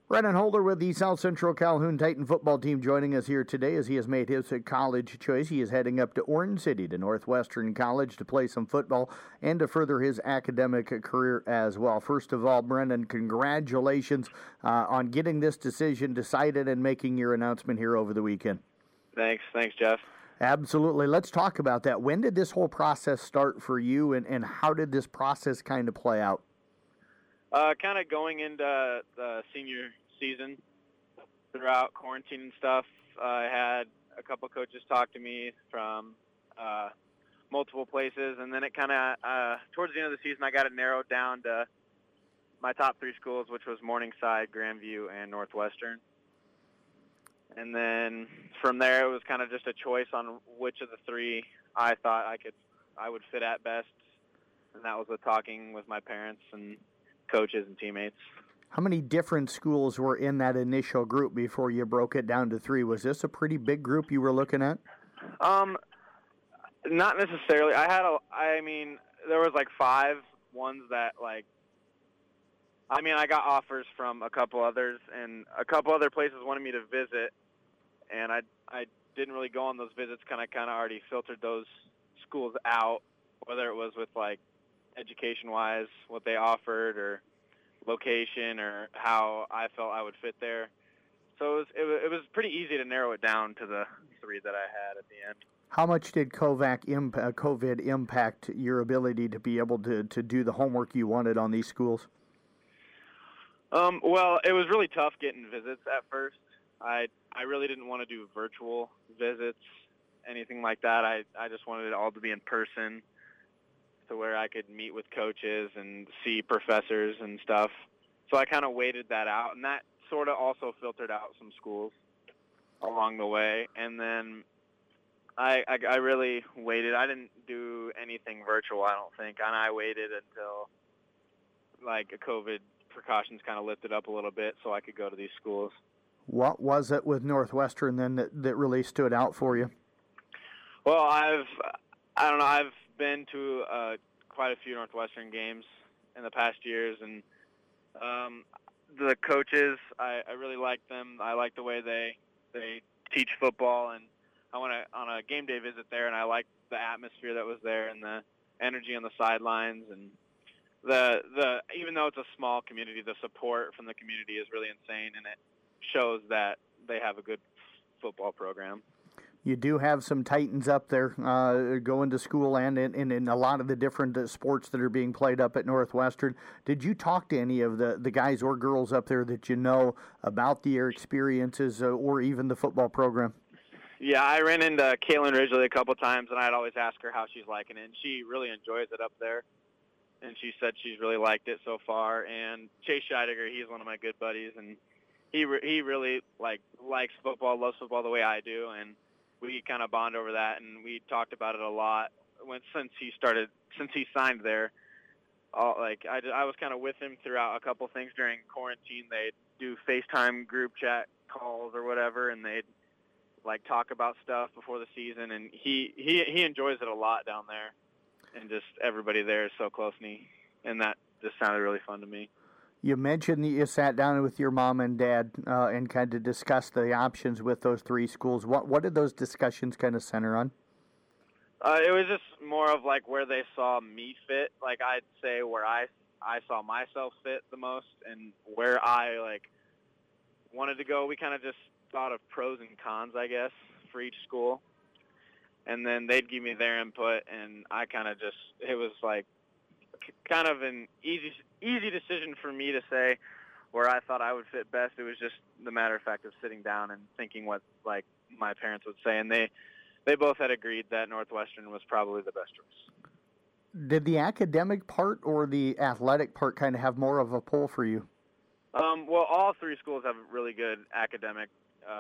Brennan Holder with the South Central Calhoun Titan football team joining us here today as he has made his college choice. He is heading up to Orange City to Northwestern College to play some football and to further his academic career as well. First of all, Brennan, congratulations on getting this decision decided and making your announcement here over the weekend. Thanks, Jeff. Absolutely. Let's talk about that. When did this whole process start for you, and how did this process kind of play out? Kind of going into the senior season, throughout quarantine and stuff, I had a couple coaches talk to me from multiple places, and then it kind of, towards the end of the season, I got it narrowed down to my top three schools, which was Morningside, Grandview, and Northwestern. And then from there, it was kind of just a choice on which of the three I thought I would fit at best, and that was with talking with my parents and coaches and teammates. How many different schools were in that initial group before you broke it down to three? Was this a pretty big group you were looking at? Not necessarily. There was like five ones that I got offers from a couple others, and a couple other places wanted me to visit, and I didn't really go on those visits. Kind of already filtered those schools out, whether it was with education-wise, what they offered, or location, or how I felt I would fit there. So it was pretty easy to narrow it down to the three that I had at the end. How much did COVID impact your ability to be able to do the homework you wanted on these schools? Well, it was really tough getting visits at first. I really didn't want to do virtual visits, anything like that. I just wanted it all to be in person, to where I could meet with coaches and see professors and stuff. So I kind of waited that out, and that sort of also filtered out some schools along the way. And then I really waited. I didn't do anything virtual, I don't think, and I waited until COVID precautions kind of lifted up a little bit so I could go to these schools. What was it with Northwestern then that really stood out for you? Well, I've been to quite a few Northwestern games in the past years, and the coaches, I really like them. I like the way they teach football, and I went on a game day visit there, and I liked the atmosphere that was there and the energy on the sidelines, and the even though it's a small community, the support from the community is really insane, and it shows that they have a good football program. You do have some Titans up there going to school and in a lot of the different sports that are being played up at Northwestern. Did you talk to any of the guys or girls up there that you know about their experiences or even the football program? Yeah, I ran into Caitlin Ridgely a couple times, and I'd always ask her how she's liking it, and she really enjoys it up there. And she said she's really liked it so far. And Chase Scheidegger, he's one of my good buddies, and he really likes football, loves football the way I do, and we kind of bond over that, and we talked about it a lot since he signed there. I was kind of with him throughout a couple things during quarantine. They'd do FaceTime group chat calls or whatever, and they'd talk about stuff before the season, and he enjoys it a lot down there, and just everybody there is so close, and that just sounded really fun to me. You mentioned that you sat down with your mom and dad and kind of discussed the options with those three schools. What did those discussions kind of center on? It was just more of where they saw me fit. I'd say where I saw myself fit the most, and where I wanted to go. We kind of just thought of pros and cons, I guess, for each school, and then they'd give me their input, and I kind of just, it was kind of an easy decision for me to say where I thought I would fit best. It was just the matter of fact of sitting down and thinking what my parents would say, and they both had agreed that Northwestern was probably the best choice. Did the academic part or the athletic part kind of have more of a pull for you? Well, all three schools have really good academic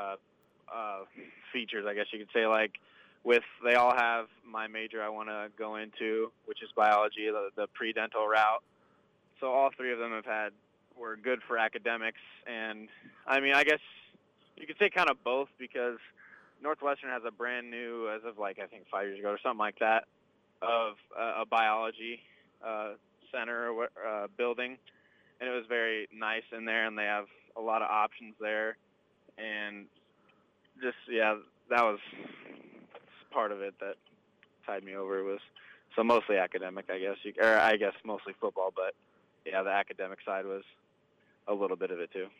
features, I guess you could say. They all have my major I want to go into, which is biology, the pre-dental route. So all three of them were good for academics. And, I guess you could say kind of both, because Northwestern has a brand new, as of I think 5 years ago or something like that, of a biology center or building. and it was very nice in there, and they have a lot of options there, and just, yeah, that was part of it that tied me over. Was so mostly academic, I guess, or I guess mostly football, but yeah, the academic side was a little bit of it too.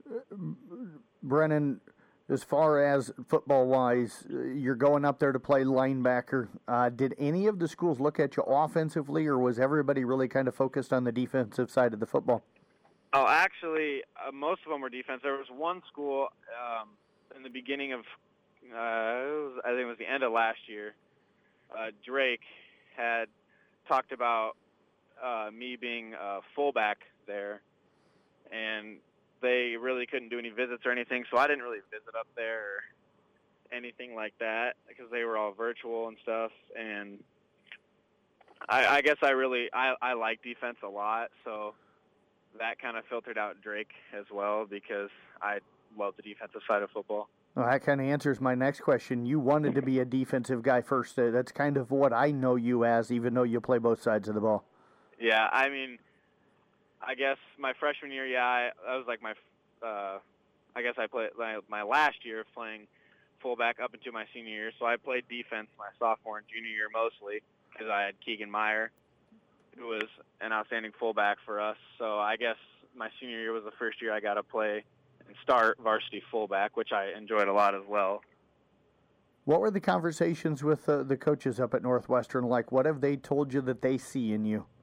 Brennan, as far as football-wise, you're going up there to play linebacker. Did any of the schools look at you offensively, or was everybody really kind of focused on the defensive side of the football? Oh, actually, most of them were defense. There was one school in the beginning of, I think it was the end of last year, Drake had talked about me being a fullback there, and they really couldn't do any visits or anything, so I didn't really visit up there or anything like that because they were all virtual and stuff. And I guess I like defense a lot, so that kind of filtered out Drake as well because I love the defensive side of football. Well, that kind of answers my next question. You wanted to be a defensive guy first. That's kind of what I know you as, even though you play both sides of the ball. Yeah, I mean, I guess my freshman year, that was like my, I guess I played my last year of playing fullback up into my senior year. So I played defense my sophomore and junior year mostly because I had Keegan Meyer, who was an outstanding fullback for us. So I guess my senior year was the first year I got to play and start varsity fullback, which I enjoyed a lot as well. What were the conversations with the coaches up at Northwestern like? What have they told you that they see in you?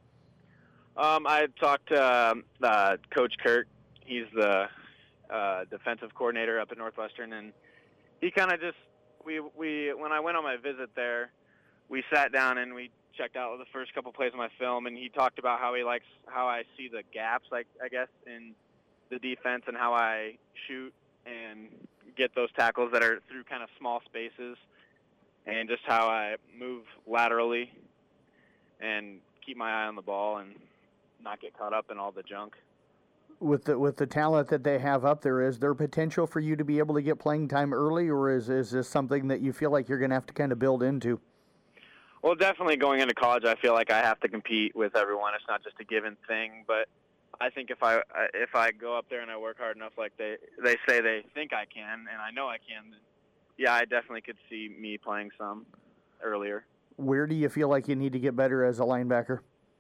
I talked to Coach Kirk. He's the defensive coordinator up at Northwestern, and he kind of just when I went on my visit there, we sat down and we checked out the first couple plays of my film, and he talked about how I see the gaps, like I guess in the defense, and how I shoot and get those tackles that are through kind of small spaces, and just how I move laterally and keep my eye on the ball and not get caught up in all the junk. With the talent that they have up there, is there potential for you to be able to get playing time early, or is this something that you feel like you're going to have to kind of build into? Well, definitely going into college, I feel like I have to compete with everyone. It's not just a given thing, but I think if I go up there and I work hard enough, like they say they think I can, and I know I can, then yeah, I definitely could see me playing some earlier. Where do you feel like you need to get better as a linebacker?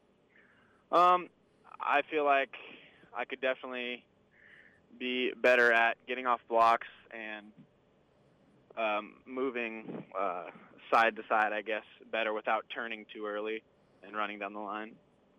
I feel like I could definitely be better at getting off blocks and moving side to side, I guess, better without turning too early and running down the line.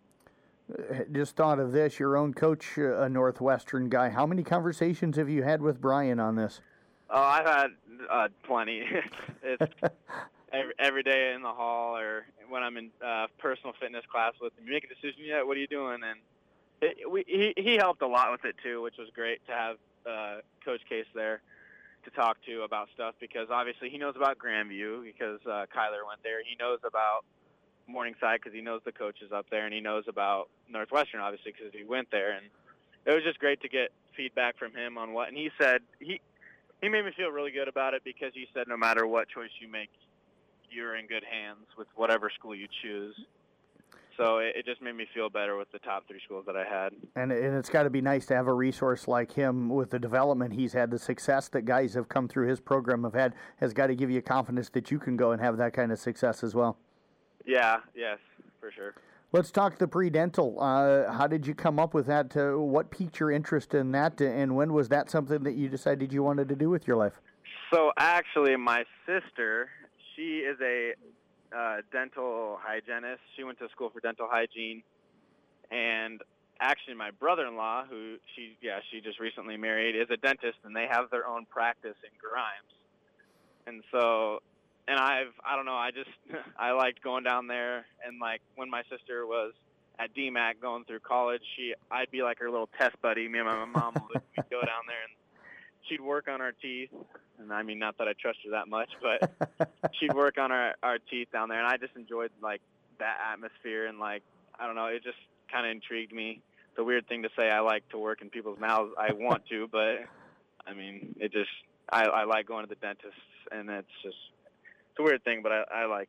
Just thought of this, your own coach, a Northwestern guy. How many conversations have you had with Brian on this? Oh, I've had plenty. It's every day in the hall or when I'm in personal fitness class with him. You make a decision yet? What are you doing? And he helped a lot with it too, which was great to have Coach Case there to talk to about stuff, because obviously he knows about Grandview because Kyler went there. He knows about Morningside because he knows the coaches up there, and he knows about Northwestern obviously because he went there. And it was just great to get feedback from him on what. And he said he made me feel really good about it because he said no matter what choice you make, you're in good hands with whatever school you choose. So it just made me feel better with the top three schools that I had. And it's got to be nice to have a resource like him with the development he's had, the success that guys have come through his program have had, has got to give you confidence that you can go and have that kind of success as well. Yeah, yes, for sure. Let's talk the pre-dental. How did you come up with that? What piqued your interest in that, and when was that something that you decided you wanted to do with your life? So actually, my sister, she is a dental hygienist. She went to school for dental hygiene, and actually my brother-in-law, who she just recently married, is a dentist, and they have their own practice in Grimes. And so, and I don't know, I liked going down there, and like when my sister was at DMAC going through college, I'd be like her little test buddy. Me and my mom would go down there, and she'd work on our teeth. And I mean, not that I trust her that much, but she'd work on our teeth down there. And I just enjoyed like that atmosphere. And like, I don't know, it just kind of intrigued me. It's a weird thing to say. I like to work in people's mouths. I want to, but I mean, I like going to the dentist, and it's a weird thing, but I like it.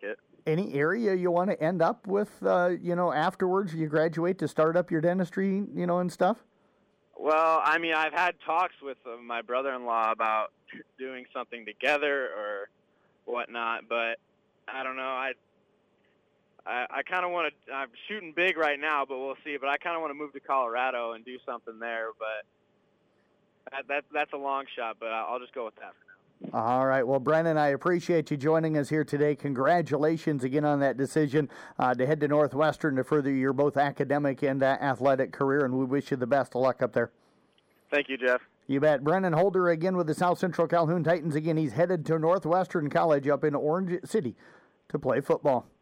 Any area you want to end up with, afterwards you graduate to start up your dentistry, and stuff? Well, I mean, I've had talks with my brother-in-law about doing something together or whatnot, but I don't know. I kind of want to. I'm shooting big right now, but we'll see. But I kind of want to move to Colorado and do something there. But that's a long shot. But I'll just go with that for now. All right. Well, Brennan, I appreciate you joining us here today. Congratulations again on that decision to head to Northwestern to further your both academic and athletic career, and we wish you the best of luck up there. Thank you, Jeff. You bet. Brennan Holder again with the South Central Calhoun Titans. Again, he's headed to Northwestern College up in Orange City to play football.